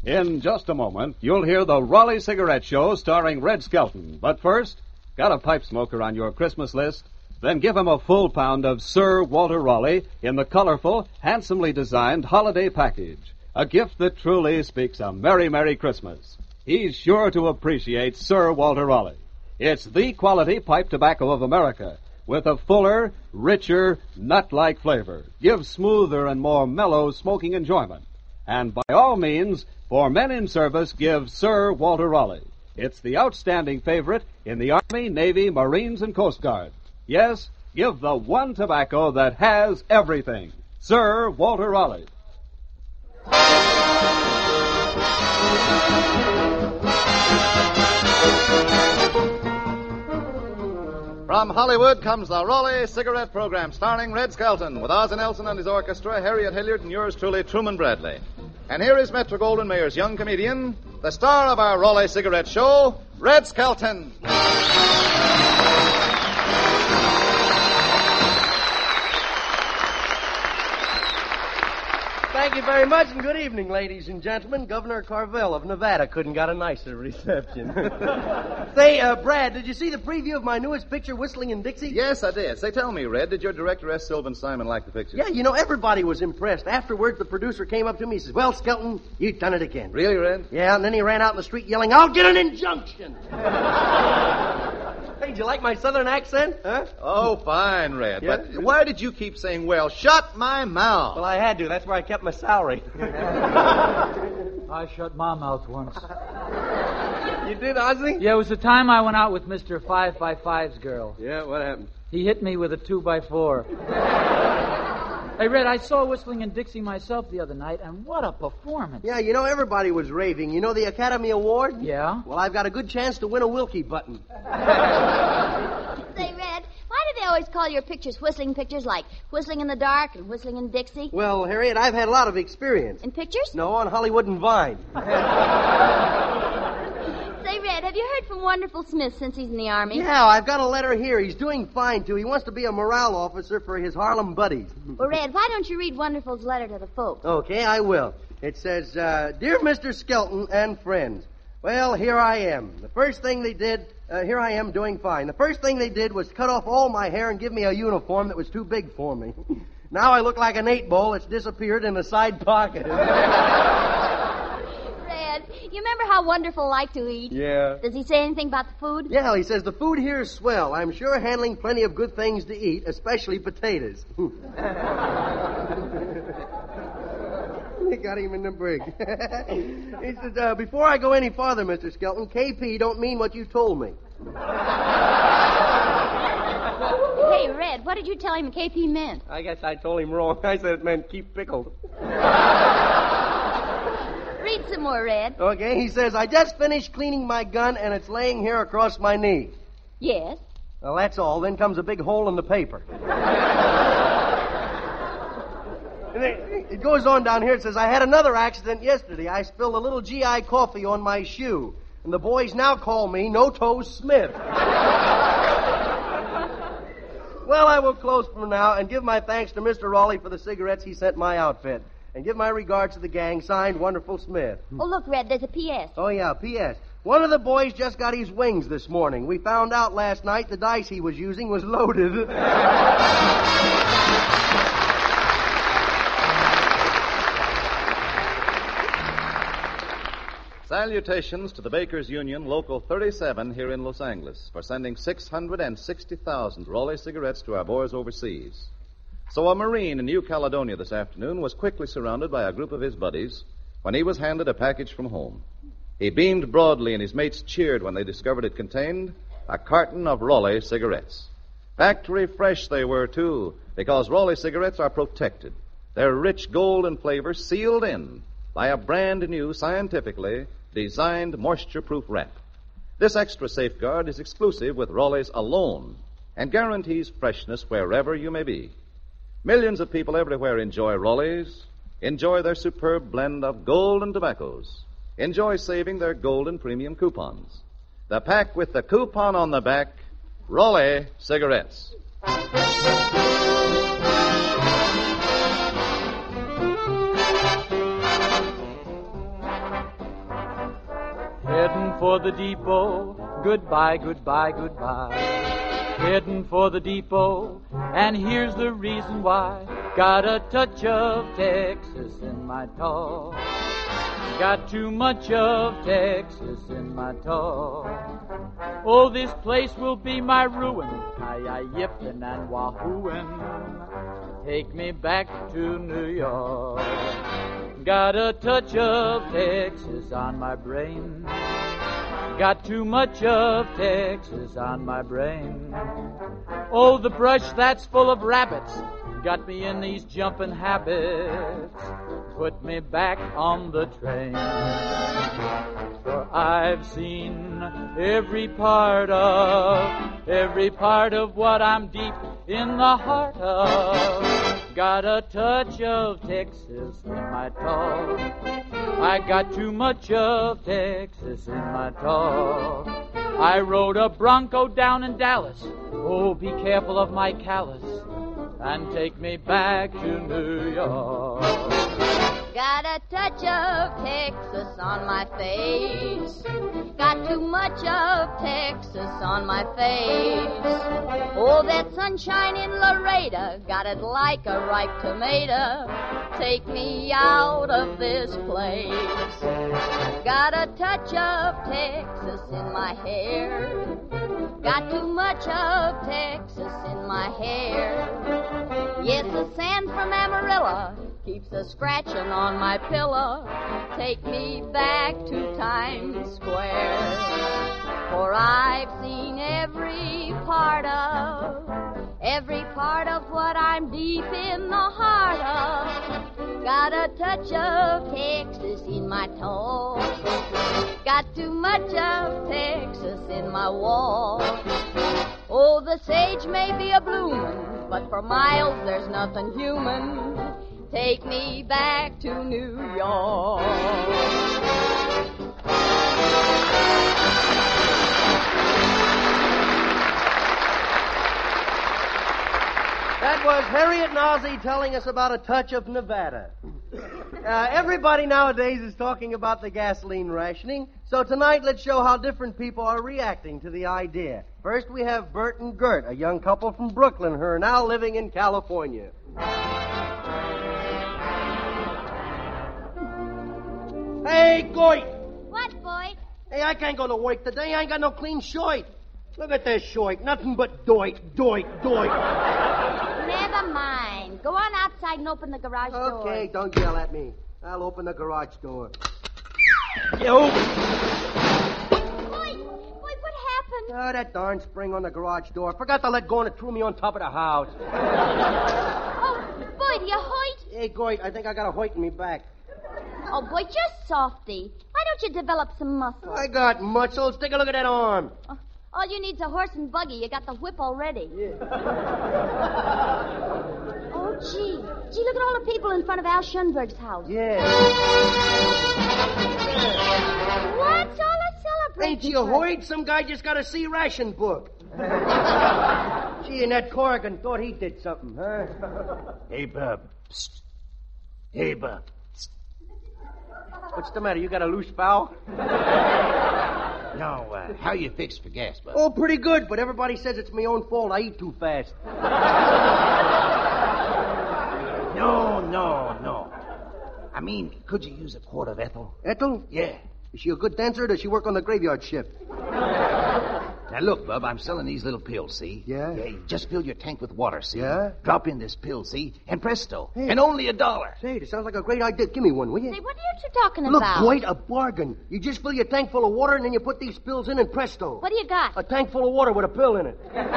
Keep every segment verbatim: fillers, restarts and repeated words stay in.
In just a moment, you'll hear the Raleigh Cigarette Show starring Red Skelton. But first, got a pipe smoker on your Christmas list? Then give him a full pound of Sir Walter Raleigh in the colorful, handsomely designed holiday package. A gift that truly speaks a merry, merry Christmas. He's sure to appreciate Sir Walter Raleigh. It's the quality pipe tobacco of America, with a fuller, richer, nut-like flavor. Gives smoother and more mellow smoking enjoyment. And by all means, for men in service, give Sir Walter Raleigh. It's the outstanding favorite in the Army, Navy, Marines, and Coast Guard. Yes, give the one tobacco that has everything. Sir Walter Raleigh. From Hollywood comes the Raleigh Cigarette Program, starring Red Skelton, with Ozzie Nelson and his orchestra, Harriet Hilliard, and yours truly, Truman Bradley. And here is Metro-Goldwyn-Mayer's young comedian, the star of our Raleigh Cigarette Show, Red Skelton. Thank you very much, and good evening, ladies and gentlemen. Governor Carvel of Nevada couldn't got a nicer reception. Say, uh, Brad, did you see the preview of my newest picture, Whistling in Dixie? Yes, I did. Say, tell me, Red, did your director, S. Sylvan Simon, like the picture? Yeah, you know, everybody was impressed. Afterwards, the producer came up to me and says, well, Skelton, you've done it again. Really, Red? Yeah, and then he ran out in the street yelling, I'll get an injunction. Hey, did you like my southern accent? Huh? Oh, fine, Red. Yeah? But why did you keep saying, well, shut my mouth? Well, I had to. That's where I kept my salary. I shut my mouth once. You did, Ozzie? Yeah, it was the time I went out with Mister Five by Five's girl. Yeah, what happened? He hit me with a two by four. Hey, Red, I saw Whistling in Dixie myself the other night, and what a performance. Yeah, you know, everybody was raving. You know the Academy Award? Yeah? Well, I've got a good chance to win a Wilkie button. Say, Red, why do they always call your pictures whistling pictures, like Whistling in the Dark and Whistling in Dixie? Well, Harriet, I've had a lot of experience. In pictures? No, on Hollywood and Vine. Say, Red, have you heard from Wonderful Smith since he's in the Army? Yeah, I've got a letter here. He's doing fine, too. He wants to be a morale officer for his Harlem buddies. Well, Red, why don't you read Wonderful's letter to the folks? Okay, I will. It says, uh, Dear Mister Skelton and friends, well, here I am. The first thing they did, uh, here I am doing fine. The first thing they did was cut off all my hair and give me a uniform that was too big for me. Now I look like an eight ball that's disappeared in the side pocket. Red, you remember how Wonderful liked to eat? Yeah. Does he say anything about the food? Yeah, he says the food here is swell. I'm sure handling plenty of good things to eat, especially potatoes. They got him in the brig. He says, uh, before I go any farther, Mister Skelton, K P don't mean what you told me. Hey, Red, what did you tell him K P meant? I guess I told him wrong. I said it meant keep pickled. Read some more, Red. Okay, he says, I just finished cleaning my gun and it's laying here across my knee. Yes. Well, that's all. Then comes a big hole in the paper. And it, it goes on down here. It says, I had another accident yesterday. I spilled a little G I coffee on my shoe. And the boys now call me No Toes Smith. Well, I will close for now and give my thanks to Mister Raleigh for the cigarettes he sent my outfit. And give my regards to the gang, signed Wonderful Smith. Oh, look, Red, there's a P S Oh, yeah, P S One of the boys just got his wings this morning. We found out last night the dice he was using was loaded. Salutations to the Bakers Union, Local thirty-seven here in Los Angeles, for sending six hundred sixty thousand Raleigh cigarettes to our boys overseas. So a Marine in New Caledonia this afternoon was quickly surrounded by a group of his buddies when he was handed a package from home. He beamed broadly, and his mates cheered when they discovered it contained a carton of Raleigh cigarettes. Factory fresh they were, too, because Raleigh cigarettes are protected. Their rich golden flavor sealed in by a brand new, scientifically designed moisture-proof wrap. This extra safeguard is exclusive with Raleigh's alone and guarantees freshness wherever you may be. Millions of people everywhere enjoy Raleigh's, enjoy their superb blend of golden tobaccos, enjoy saving their golden premium coupons. The pack with the coupon on the back, Raleigh cigarettes. for the depot. Goodbye, goodbye, goodbye. Heading for the depot, and here's the reason why. Got a touch of Texas in my talk. Got too much of Texas in my talk. Oh, this place will be my ruin. Ki-yi-yippin' and wahooin'. Take me back to New York. Got a touch of Texas on my brain. Got too much of Texas on my brain. Oh, the brush that's full of rabbits got me in these jumping habits. Put me back on the train. For I've seen every part of, every part of what I'm deep in the heart of. Got a touch of Texas in my talk. I got too much of Texas in my talk. I rode a Bronco down in Dallas. Oh, be careful of my callus. And take me back to New York. Got a touch of Texas on my face. Got too much of Texas on my face. Oh, that sunshine in Laredo got it like a ripe tomato. Take me out of this place. Got a touch of Texas in my hair. Got too much of Texas in my hair. Yes, the sand from Amarillo keeps a scratching on my pillow. Take me back to Times Square. For I've seen every part of, every part of what I'm deep in the heart of. Got a touch of Texas in my toe. Got too much of Texas in my wall. Oh, the sage may be a bloomin', but for miles there's nothing human. Take me back to New York. That was Harriet Nosey telling us about a touch of Nevada. Uh, everybody nowadays is talking about the gasoline rationing, so tonight let's show how different people are reacting to the idea. First, we have Bert and Gert, a young couple from Brooklyn who are now living in California. Hey, Goit! What, Boyd? Hey, I can't go to work today. I ain't got no clean shirt. Look at this shirt. Nothing but doit, doit, doit. Never mind. Go on outside and open the garage door. Okay, don't yell at me. I'll open the garage door. You. Boyd, Boyd, what happened? Oh, that darn spring on the garage door. Forgot to let go and it threw me on top of the house. Oh, Boyd, you hoit? Hey, Goit, I think I got a hoit in me back. Oh, Boyd, you're softy. Why don't you develop some muscle? I got muscles. Take a look at that arm. Oh, all you need's a horse and buggy. You got the whip already. Yeah. Oh, gee. Gee, look at all the people in front of Al Schoenberg's house. Yeah. What's all the celebrating? Ain't you hoid? Some guy just got a C ration book. Gee, and that Corrigan thought he did something, huh? Hey, Bub. Psst. Hey, Bub. Psst. What's the matter? You got a loose foul? No, uh, how you fixed for gas, Bub? Oh, pretty good, but everybody says it's my own fault. I eat too fast. No, no, no. I mean, could you use a quart of Ethel? Ethel? Yeah. Is she a good dancer or does she work on the graveyard shift? Now, look, Bub, I'm selling these little pills, see? Yeah? Yeah, you just fill your tank with water, see? Yeah? Drop in this pill, see? And presto. Hey. And only a dollar. Say, this sounds like a great idea. Give me one, will you? Say, what are you two talking Look, about? quite a bargain. You just fill your tank full of water and then you put these pills in and presto. What do you got? A tank full of water with a pill in it.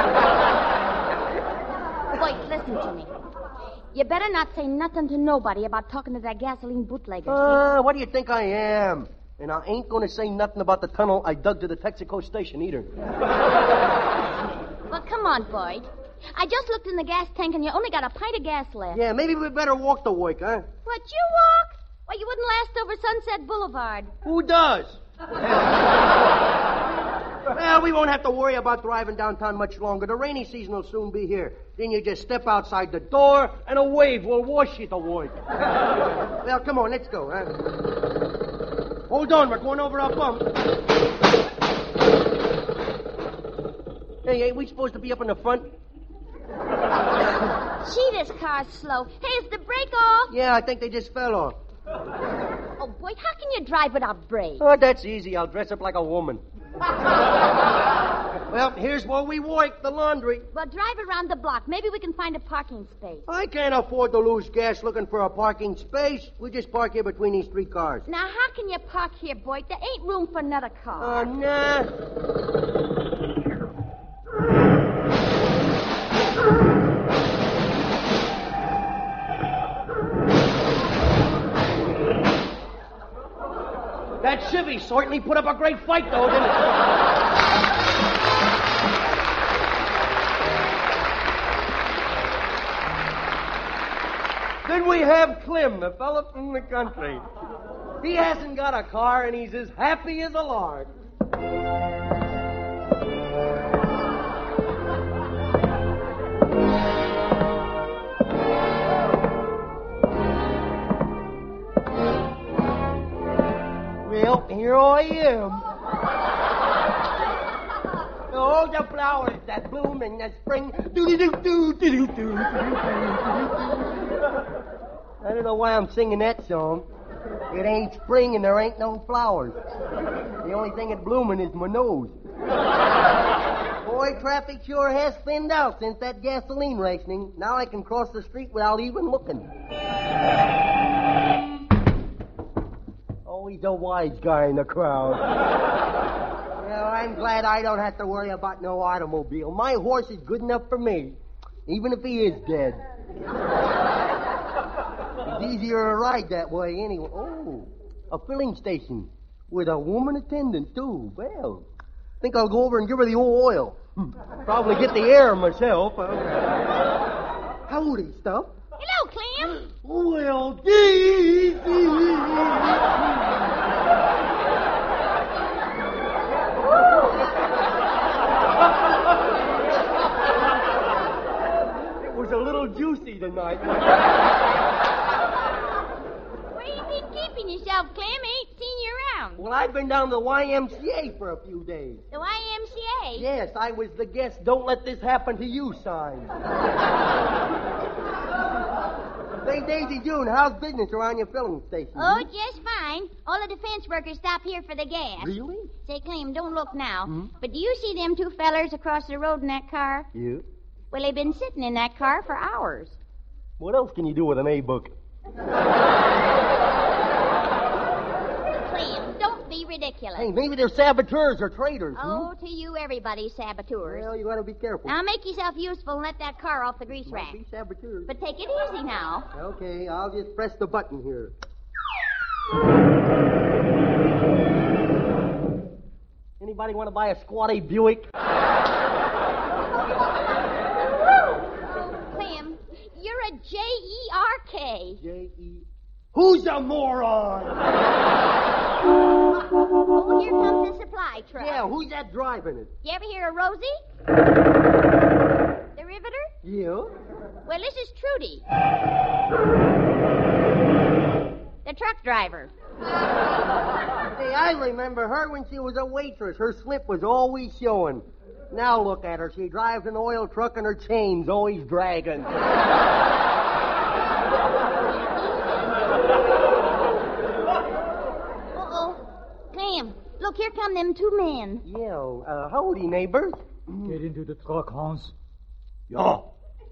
Boyd, listen to me. You better not say nothing to nobody about talking to that gasoline bootlegger. Ah, uh, what do you think I am? And I ain't going to say nothing about the tunnel I dug to the Texaco station either. Well, come on, Boyd. I just looked in the gas tank and you only got a pint of gas left. Yeah, maybe we better walk to work, huh? What, you walk? Why, you wouldn't last over Sunset Boulevard. Who does? Well, we won't have to worry about driving downtown much longer. The rainy season will soon be here. Then you just step outside the door and a wave will wash you to work. Well, come on, let's go, huh? Hold on, we're going over a bump. Hey, ain't we supposed to be up in the front? Gee, this car's slow. Hey, is the brake off? Yeah, I think they just fell off. Oh, boy, how can you drive without brakes? Oh, that's easy. I'll dress up like a woman. Well, here's where we work, the laundry. Well, drive around the block. Maybe we can find a parking space. I can't afford to lose gas looking for a parking space. We just park here between these three cars. Now, how can you park here, boy? There ain't room for another car. Uh, nah. That Chevy certainly put up a great fight, though, didn't it? Then we have Clem, the fella from the country. He hasn't got a car, and he's as happy as a lark. Well, here I am. All the flowers that bloom in the spring. Do-do-do-do-do-do-do. I don't know why I'm singing that song. It ain't spring and there ain't no flowers. The only thing that's blooming is my nose. Boy, traffic sure has thinned out since that gasoline rationing. Now I can cross the street without even looking. Always a wise guy in the crowd. Well, I'm glad I don't have to worry about no automobile. My horse is good enough for me, even if he is dead. It's easier to ride that way anyway. Oh, a filling station with a woman attendant, too. Well, I think I'll go over and give her the old oil. Probably get the air myself. Howdy, stuff. Hello, Clem. Well, gee. It was a little juicy tonight. Where you been keeping yourself, Clem? Ain't seen you around. Well, I've been down to the Y M C A for a few days. The Y M C A? Yes, I was the guest Don't Let This Happen to You sign. Say, Daisy June, how's business around your filling station? Oh, just fine. All the defense workers stop here for the gas. Really? Say, Clem, don't look now. Hmm? But do you see them two fellers across the road in that car? You? Well, they've been sitting in that car for hours. What else can you do with an A-book? Clem, don't be ridiculous. Hey, maybe they're saboteurs or traitors. Oh, to you, everybody's saboteurs. Hmm? Well, you gotta be careful. Now, make yourself useful and let that car off the grease Might rack. be saboteurs. But take it easy now. Okay, I'll just press the button here. Anybody want to buy a squatty Buick? Clem, you're a J E R K. J E. Who's a moron? Oh, here comes the supply truck. Yeah, who's that driving it? You ever hear of Rosie? The Riveter? You? Well, this is Trudy. The truck driver. Hey, I remember her when she was a waitress. Her slip was always showing. Now look at her. She drives an oil truck and her chain's always dragging. Uh-oh. Clem, look, here come them two men. Yeah, uh, howdy, neighbors. Get into the truck, Hans. Oh.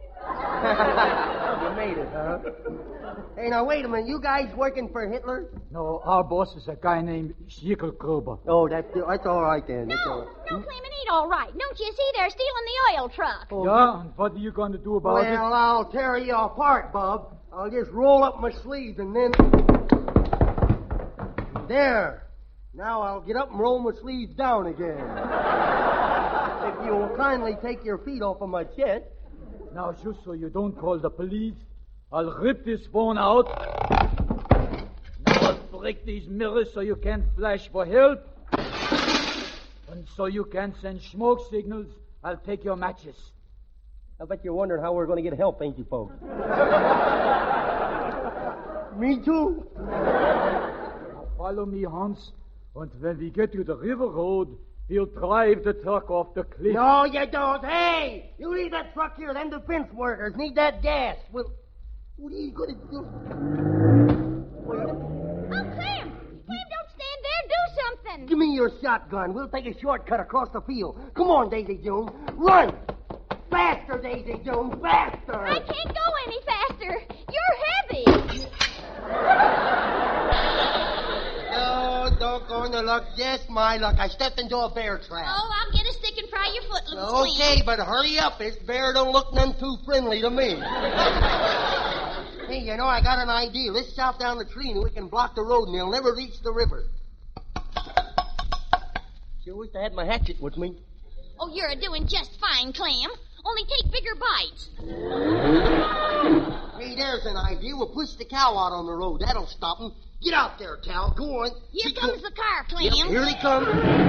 You made it, huh? Hey, now, wait a minute. You guys working for Hitler? No, our boss is a guy named Schickelgruber. Oh, that's, that's all right, then. That's all No, right. no, Clem, it ain't all right. Don't you see they're stealing the oil truck? Oh, Yeah, and what are you going to do about Well, it? I'll tear you apart, Bob. I'll just roll up my sleeves and then... There. Now I'll get up and roll my sleeves down again. If you'll kindly take your feet off of my chest. Now, just so you don't call the police, I'll rip this phone out. Now I'll break these mirrors so you can't flash for help. And so you can't send smoke signals, I'll take your matches. I bet you're wondering how we're going to get help, ain't you, folks? Me too. Now follow follow me, Hans. And when we get to the river road, we'll drive the truck off the cliff. No, you don't. Hey, you leave that truck here. Them defense workers need that gas. Well, what are you going to do? Oh, Clem! Clem, don't stand there. Do something. Give me your shotgun. We'll take a shortcut across the field. Come on, Daisy Jones. Run! Faster, Daisy Jones. Faster! I can't go any faster. You're heavy. Oh, doggone the luck. Yes, my luck. I stepped into a bear trap. Oh, I'll get a stick and pry your foot, little Okay, but hurry up. This bear don't look none too friendly to me. Hey, you know, I got an idea. Let's chop down the tree and we can block the road and they'll never reach the river. Sure wish I had my hatchet with me. Oh, you're a doing just fine, Clem. Only take bigger bites. Hey, there's an idea. We'll push the cow out on the road. That'll stop him. Get out there, Cal. Go on. Here Get comes go- the car, Clem. Yep, here he comes.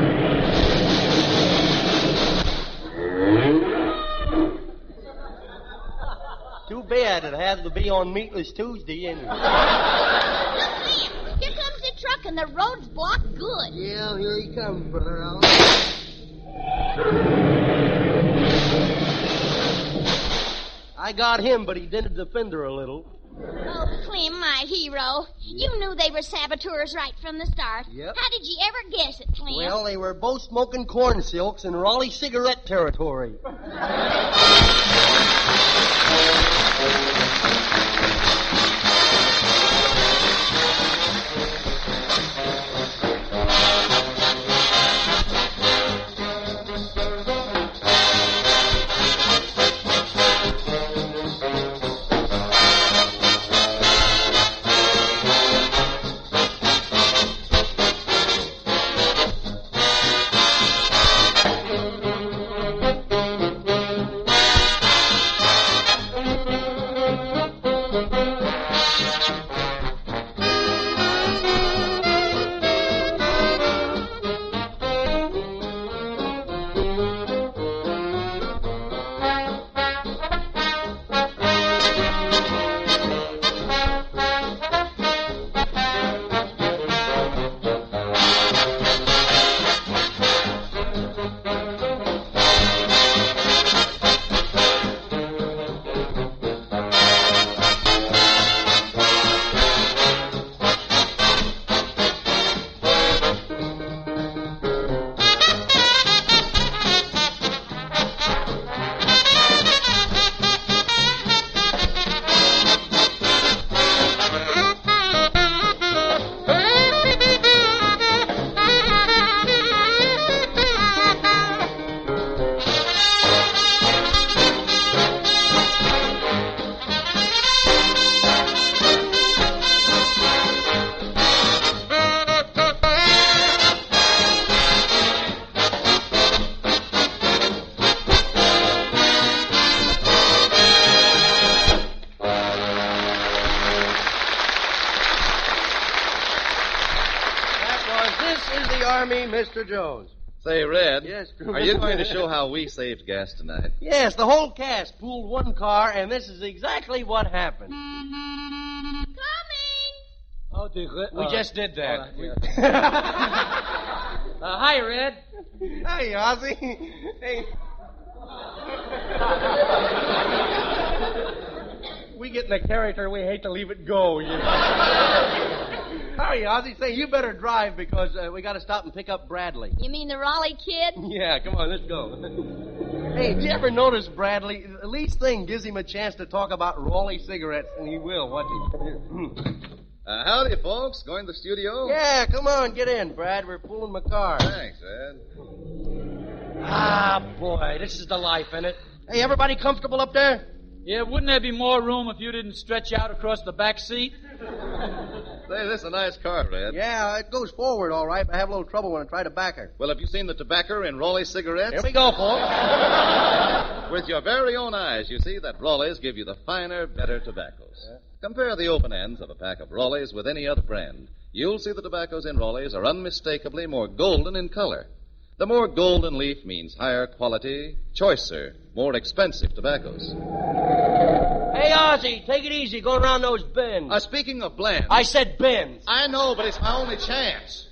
Too bad it had to be on Meatless Tuesday, anyway. Look, Clem. Here comes the truck and the road's blocked good. Yeah, here he comes, brother Al. I got him, but he dented the fender a little. Oh, Clem, my hero. You knew they were saboteurs right from the start. Yep. How did you ever guess it, Clem? Well, they were both smoking corn silks in Raleigh cigarette territory. Mister Jones. Say, Red. Yes, are you going to show how we saved gas tonight? Yes, the whole cast pooled one car, and this is exactly what happened. Coming! Oh, the, uh, We just did that. uh, yeah. uh, hi, Red. Hey, Ozzy. Hey. We get in a character, we hate to leave it go, you know. Hurry, Ozzy. Say, you better drive because uh, we got to stop and pick up Bradley. You mean the Raleigh kid? Yeah, come on, let's go. Hey, have you ever noticed Bradley? The least thing gives him a chance to talk about Raleigh cigarettes, and he will. Watch it. Uh, howdy, folks. Going to the studio? Yeah, come on, get in, Brad. We're pulling my car. Thanks, Ed. Ah, boy, this is the life, isn't it? Hey, everybody comfortable up there? Yeah, wouldn't there be more room if you didn't stretch out across the back seat? Say, this is a nice car, Red. Yeah, it goes forward all right, but I have a little trouble when I try to back her. Well, have you seen the tobacco in Raleigh cigarettes? Here we go, folks. With your very own eyes, you see that Raleigh's give you the finer, better tobaccos. Yeah. Compare the open ends of a pack of Raleigh's with any other brand. You'll see the tobaccos in Raleigh's are unmistakably more golden in color. The more golden leaf means higher quality, choicer, more expensive tobaccos. Hey, Ozzy, take it easy going around those bends. Uh, speaking of blends... I said bends. I know, but it's my only chance.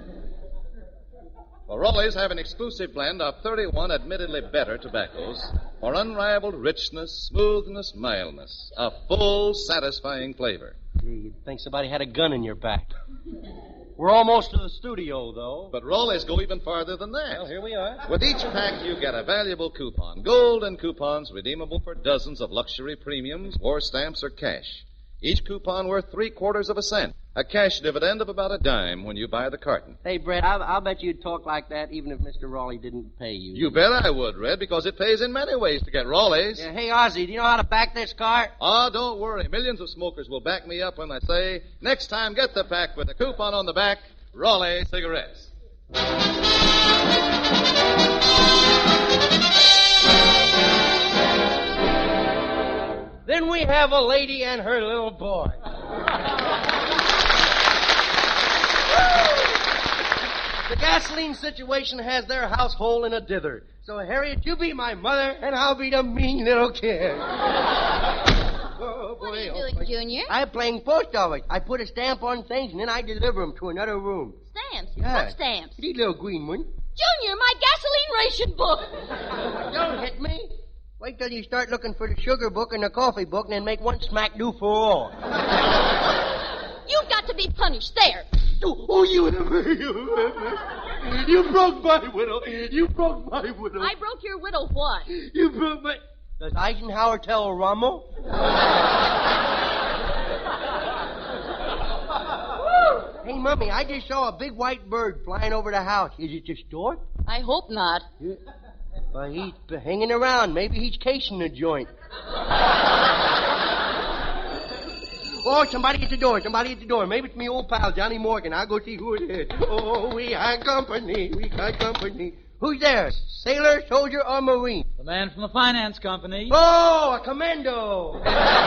Well, Raleigh's have an exclusive blend of thirty-one admittedly better tobaccos for unrivaled richness, smoothness, mildness, a full, satisfying flavor. Gee, you'd think somebody had a gun in your back. We're almost to the studio, though. But Raleigh's go even farther than that. Well, here we are. With each pack, you get a valuable coupon. Golden coupons redeemable for dozens of luxury premiums, war stamps, or cash. Each coupon worth three quarters of a cent. A cash dividend of about a dime when you buy the carton. Hey, Brett, I'll, I'll bet you'd talk like that even if Mister Raleigh didn't pay you. You bet I would, Red, because it pays in many ways to get Raleigh's. Yeah, hey, Ozzy, do you know how to back this car? Oh, don't worry. Millions of smokers will back me up when I say, next time get the pack with a coupon on the back, Raleigh cigarettes. Then we have a lady and her little boy. The gasoline situation has their household in a dither. So, Harriet, you be my mother, and I'll be the mean little kid. Oh, boy, What are you oh, doing, boy. Junior? I'm playing post office. I put a stamp on things, and then I deliver them to another room. Stamps? Yeah. What stamps? These little green ones. Junior, my gasoline ration book! Don't hit me. Wait till you start looking for the sugar book and the coffee book, and then make one smack do for all. You've got to be punished. There. Oh, oh, you You broke my widow. You broke my widow. I broke your widow what? You broke my... Does Eisenhower tell Rommel? Hey, Mummy, I just saw a big white bird flying over the house. Is it your stork? I hope not. Yeah. Well, he's hanging around. Maybe he's casing the joint. Oh, somebody at the door. Somebody at the door. Maybe it's me old pal, Johnny Morgan. I'll go see who it is. Oh, we had company. We got company. Who's there? Sailor, soldier, or Marine? The man from the finance company. Oh, a commando.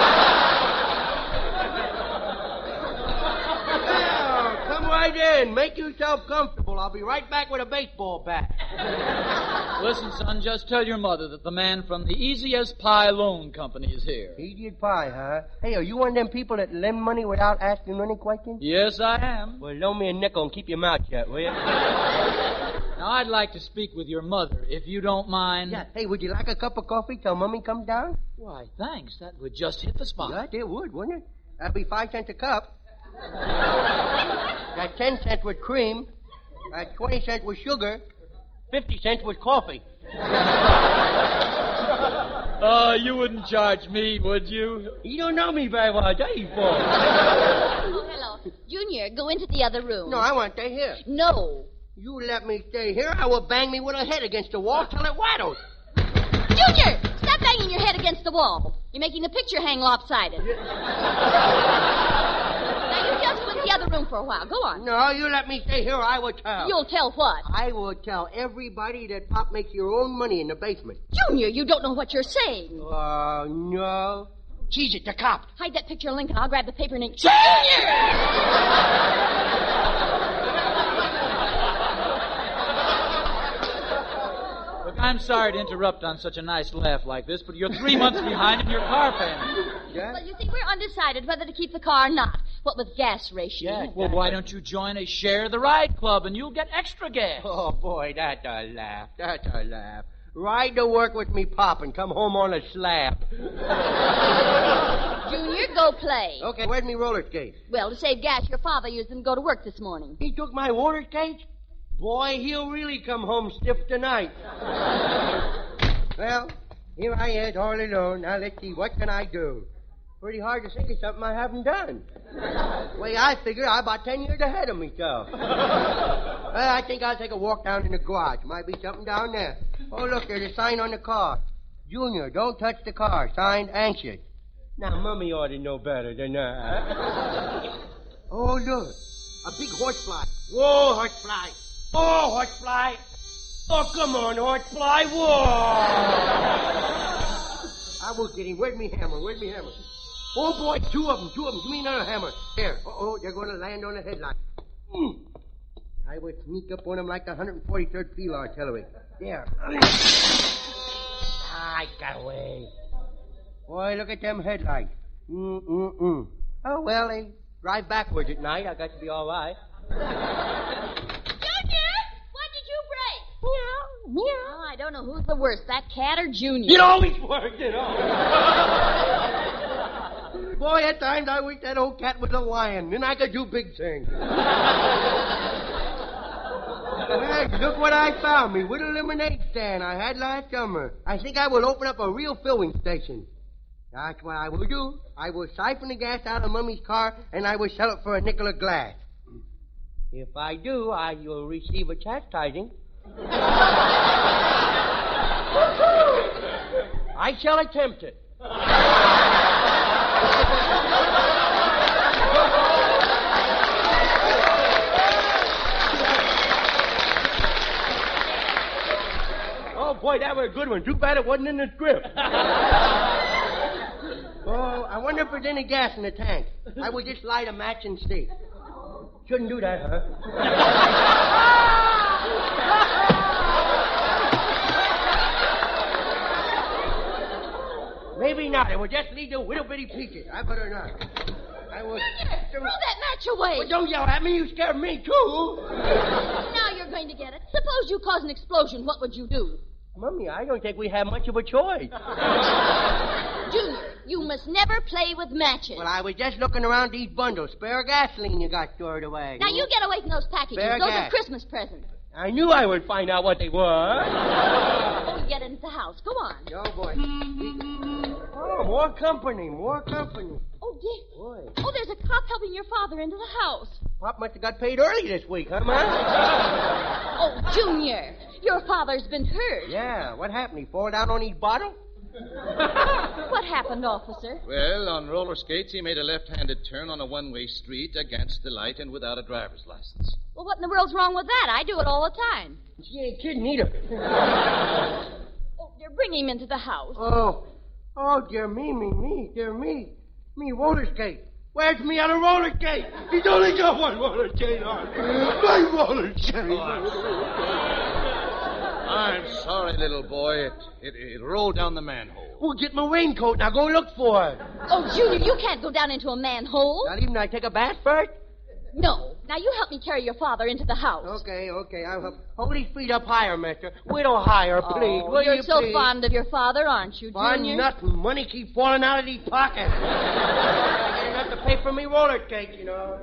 Well, come right in. Make yourself comfortable. I'll be right back with a baseball bat. Listen, son, just tell your mother that the man from the Easy as Pie Loan Company is here. Easy pie, huh? Hey, are you one of them people that lend money without asking any questions? Yes, I am. Well, loan me a nickel and keep your mouth shut, will you? Now, I'd like to speak with your mother, if you don't mind. Yeah. Hey, would you like a cup of coffee till Mummy comes down? Why, thanks. That would just hit the spot. Yeah, it would, wouldn't it? That'd be five cents a cup. That's ten cents with cream. That's twenty cents with sugar. Fifty cents with coffee. Oh, you wouldn't charge me, would you? You don't know me very well, do you, boy? Oh, hello. Junior, go into the other room. No, I want to stay here. No. You let me stay here, I will bang me with a head against the wall till it waddles. Junior, stop banging your head against the wall. You're making the picture hang lopsided. Now, you just go into the other room for a while. Go on. No, you let me stay here, or I will tell. You'll tell what? I will tell everybody that Pop makes your own money in the basement. Junior, you don't know what you're saying. Oh, uh, no. Cheese it, the cop. Hide that picture of Lincoln. I'll grab the paper and ink. Junior! Look, I'm sorry to interrupt on such a nice laugh like this, but you're three months behind in your car payment. Yeah? Well, you see, we're undecided whether to keep the car or not. What with gas rationing. Yeah. Well, why don't you join a Share the Ride club and you'll get extra gas? Oh, boy, that's a laugh. That's a laugh. Ride to work with me, Pop, and come home on a slab. Junior, go play. Okay, where's me roller skates? Well, to save gas, your father used them to go to work this morning. He took my roller skates? Boy, he'll really come home stiff tonight. Well, here I is all alone. Now, let's see, what can I do? Pretty hard to think of something I haven't done. The way I figure, I'm about ten years ahead of myself. Well, I think I'll take a walk down in the garage. Might be something down there. Oh, look, there's a sign on the car. Junior, don't touch the car. Signed, anxious. Now, Mummy ought to know better than that. Oh, look. A big horsefly. Whoa, horsefly. Oh, horsefly. Oh, come on, horsefly. Whoa. I will get him. Where's me hammer? Where's me hammer? Oh, boy, two of them, two of them. Give me another hammer. There. Uh-oh, they're going to land on the headlight. Mm. I would sneak up on him like the one hundred forty-third Field Artillery. There. I got away. Boy, look at them headlights. Mm-mm-mm. Oh, well, they drive backwards at night. I got to be all right. Junior, what did you break? Meow, meow. Oh, I don't know who's the worst, that cat or Junior. It always worked, you know. Boy, at times I wish that old cat was a lion. Then I could do big things. Well, look what I found. Me with a lemonade stand I had last summer. I think I will open up a real filling station. That's what I will do. I will siphon the gas out of Mummy's car, and I will sell it for a nickel a glass. If I do, I will receive a chastising. I shall attempt it. Oh, boy, that was a good one. Too bad it wasn't in the script. Oh, I wonder if there's any gas in the tank. I would just light a match and see. Shouldn't do that, huh? Maybe not. It will just lead to little bitty peaches. I better not. I will... Junior, throw that match away. Well, don't yell at me. You scared me, too. Now you're going to get it. Suppose you cause an explosion. What would you do? Mummy, I don't think we have much of a choice. Junior, you must never play with matches. Well, I was just looking around these bundles. Spare gasoline you got stored away. Now, you get away from those packages. Spare those gas. are Christmas presents. I knew I would find out what they were. Oh, get into the house. Go on. Oh, boy. Oh, more company, more company. Oh, dear. Boy. Oh, there's a cop helping your father into the house. Pop must have got paid early this week, huh, Ma? Oh, Junior, your father's been hurt. Yeah, what happened? He fall down on his bottle? What happened, officer? Well, on roller skates, he made a left-handed turn on a one-way street against the light and without a driver's license. Well, what in the world's wrong with that? I do it all the time. She ain't kidding either. Oh, dear, bring him into the house. Oh, oh, dear me, me, me, dear me. Me roller skate. Where's me on a roller skate? He's only got one roller skate on. My roller skate. I'm sorry, little boy. It, it, it rolled down the manhole. Well, get my raincoat. Now go look for it. Oh, Junior, you can't go down into a manhole. Not even I take a bath first? No. Now, you help me carry your father into the house. Okay, okay. I'll help. Hold his feet up higher, mister. Little higher, please. Oh, Will you're you so please? fond of your father, aren't you, Fond Junior? nothing. Money keep falling out of these pockets. I get enough to pay for me roller skates, you know.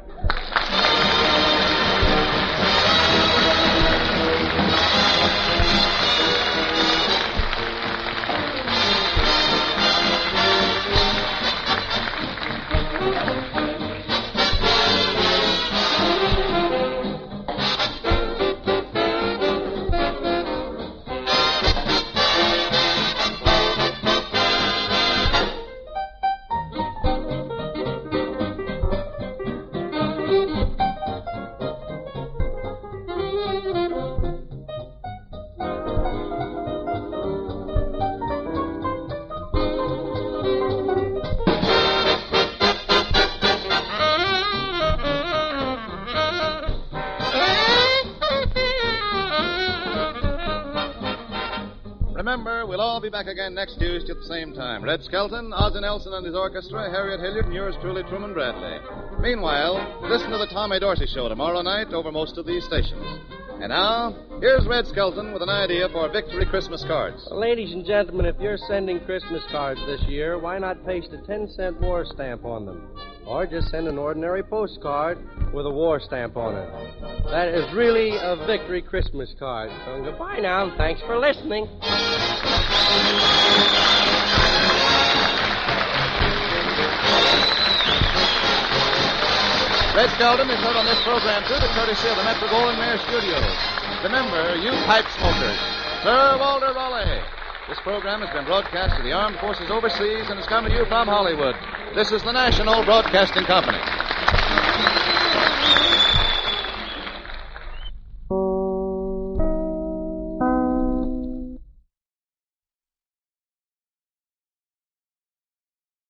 Remember, we'll all be back again next Tuesday at the same time. Red Skelton, Ozzie Nelson and his orchestra, Harriet Hilliard, and yours truly, Truman Bradley. Meanwhile, listen to the Tommy Dorsey Show tomorrow night over most of these stations. And now, here's Red Skelton with an idea for victory Christmas cards. Well, ladies and gentlemen, if you're sending Christmas cards this year, why not paste a ten-cent war stamp on them? Or just send an ordinary postcard with a war stamp on it. That is really a victory Christmas card. So goodbye now, and thanks for listening. Red Skelton is heard on this program through the courtesy of the Metro Goldwyn Mayer Studios. Remember, you pipe smokers, Sir Walter Raleigh. This program has been broadcast to the armed forces overseas and is coming to you from Hollywood. This is the National Broadcasting Company.